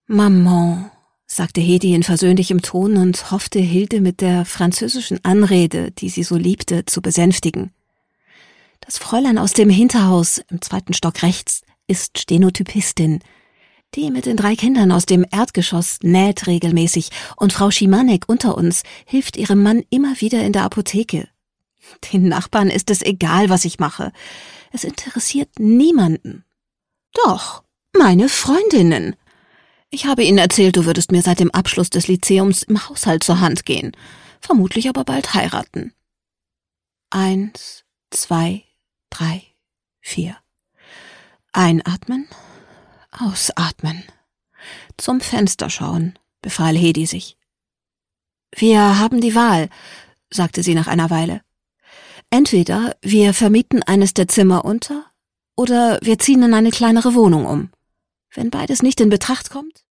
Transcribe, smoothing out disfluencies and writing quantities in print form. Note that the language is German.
Maman, sagte Hedi in versöhnlichem Ton und hoffte, Hilde mit der französischen Anrede, die sie so liebte, zu besänftigen. Das Fräulein aus dem Hinterhaus im 2. Stock rechts ist Stenotypistin. Die mit den 3 Kindern aus dem Erdgeschoss näht regelmäßig und Frau Schimanek unter uns hilft ihrem Mann immer wieder in der Apotheke. Den Nachbarn ist es egal, was ich mache. Es interessiert niemanden. Doch, meine Freundinnen. Ich habe ihnen erzählt, du würdest mir seit dem Abschluss des Lyzeums im Haushalt zur Hand gehen, vermutlich aber bald heiraten. 1, 2, 3, 4. Einatmen, ausatmen. Zum Fenster schauen, befahl Hedi sich. Wir haben die Wahl, sagte sie nach einer Weile. Entweder wir vermieten eines der Zimmer unter, oder wir ziehen in eine kleinere Wohnung um. Wenn beides nicht in Betracht kommt,